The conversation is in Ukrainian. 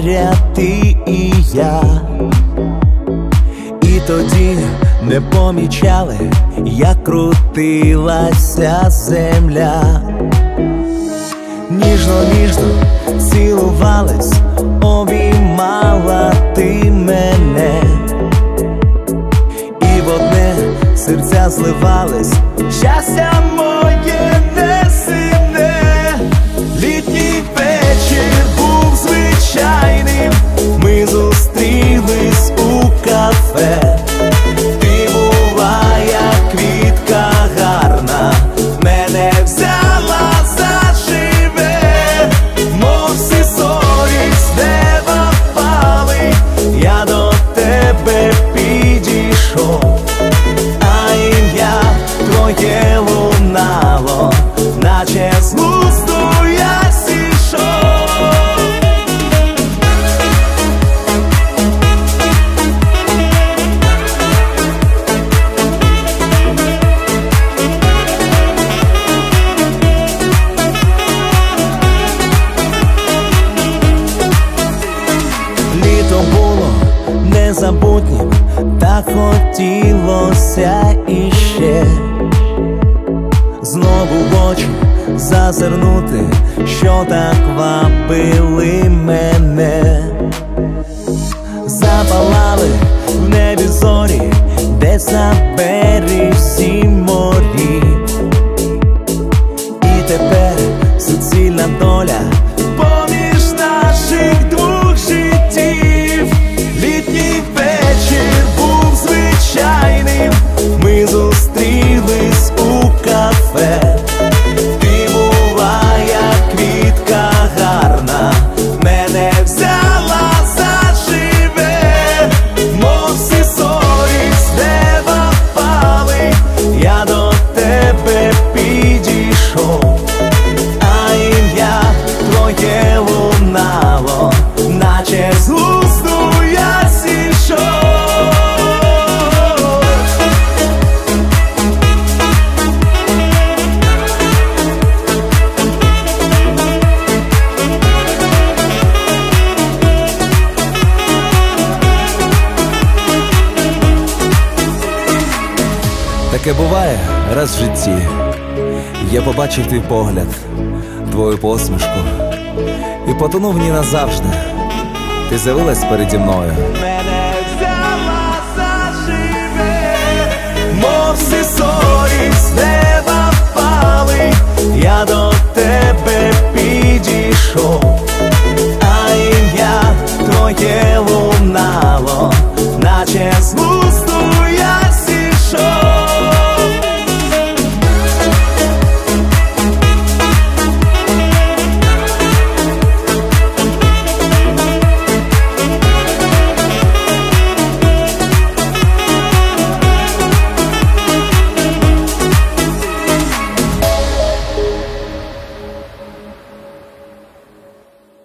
поряд ти і я. І тоді не помічали, як крутилася земля. Ніжно-ніжно цілувались, обіймала ти мене, і в одне серця зливались, щастя моє несине. Літній вечір був звичайним, ми зустрілись у кафе. Ти була як квітка гарна, мене взяла заживе, мов всі зорі з неба впали, я до тебе підійшов, а ім'я твоє лунало, наче з глузду я зійшов. Літо було незабутнім, та хотілося іще знову в очі зазирнути, що так вабили мене. Запалали в небі зорі, десь на березі морі, і тепер суцільна доля поміж наших двох життів. Літній вечір був звичайним, ми зустрілись у кафе. Ти була як квітка гарна, мене взяла заживе, мов всі зорі з неба впали, я до тебе підійшов, а ім'я твоє лунало, наче з глузду я зійшов. Таке буває раз в житті. Я побачив твій погляд, твою посмішку і потонув в ній назавжди. Ти з'явилась переді мною,